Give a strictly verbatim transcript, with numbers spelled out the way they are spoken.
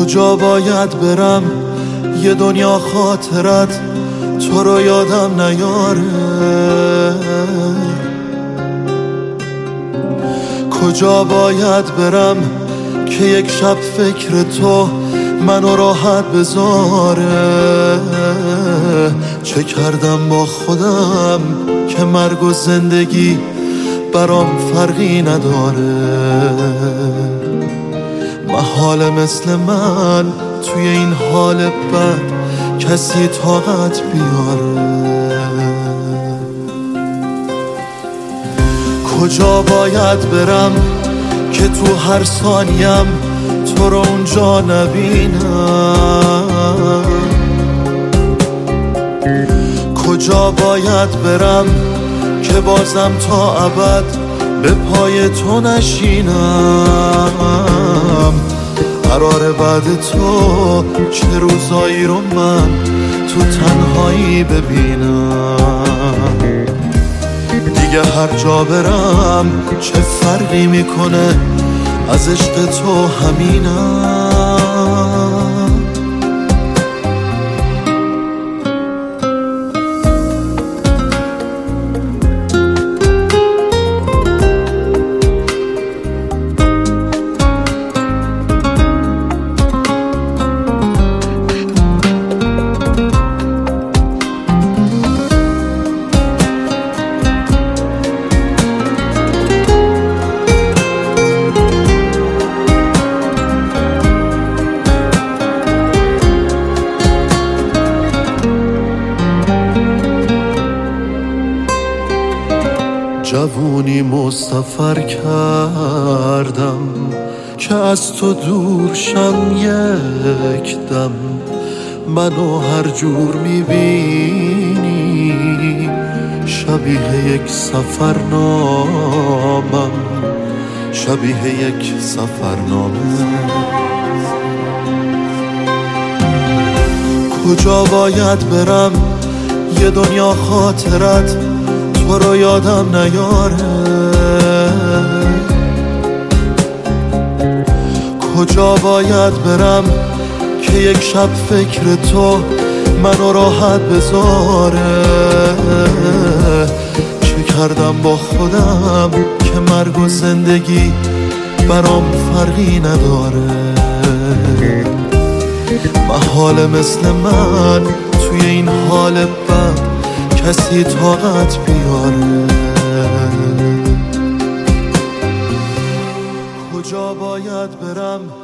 کجا باید برم یه دنیا خاطرت تو رو یادم نیاره؟ کجا باید برم که یک شب فکر تو منو راحت بذاره؟ چه کردم با خودم که مرگ و زندگی برام فرقی نداره؟ محال مثل من توی این حال بد کسی طاقت بیاره؟ کجا باید برم که تو هر ثانیم تو رو اونجا نبینم؟ کجا باید برم که بازم تا ابد به پای تو نشینم؟ قرار بعد تو چه روزایی رو من تو تنهایی ببینم؟ دیگه هر جا برم چه فرقی میکنه، از عشق تو همینم. جوونی مستفر کردم که از تو دور شم یک دم. منو هر جور میبینی شبیه یک سفرنامم، شبیه یک سفرنامه. کجا باید برم یه دنیا خاطرت تو رو یادم نیاره؟ کجا باید برم که یک شب فکر تو منو راحت بذاره؟ چه کردم با خودم که مرگ و زندگی برام فرقی نداره؟ محال مثل من توی این حال بد کسی طاقت بیاره؟ کجا باید برم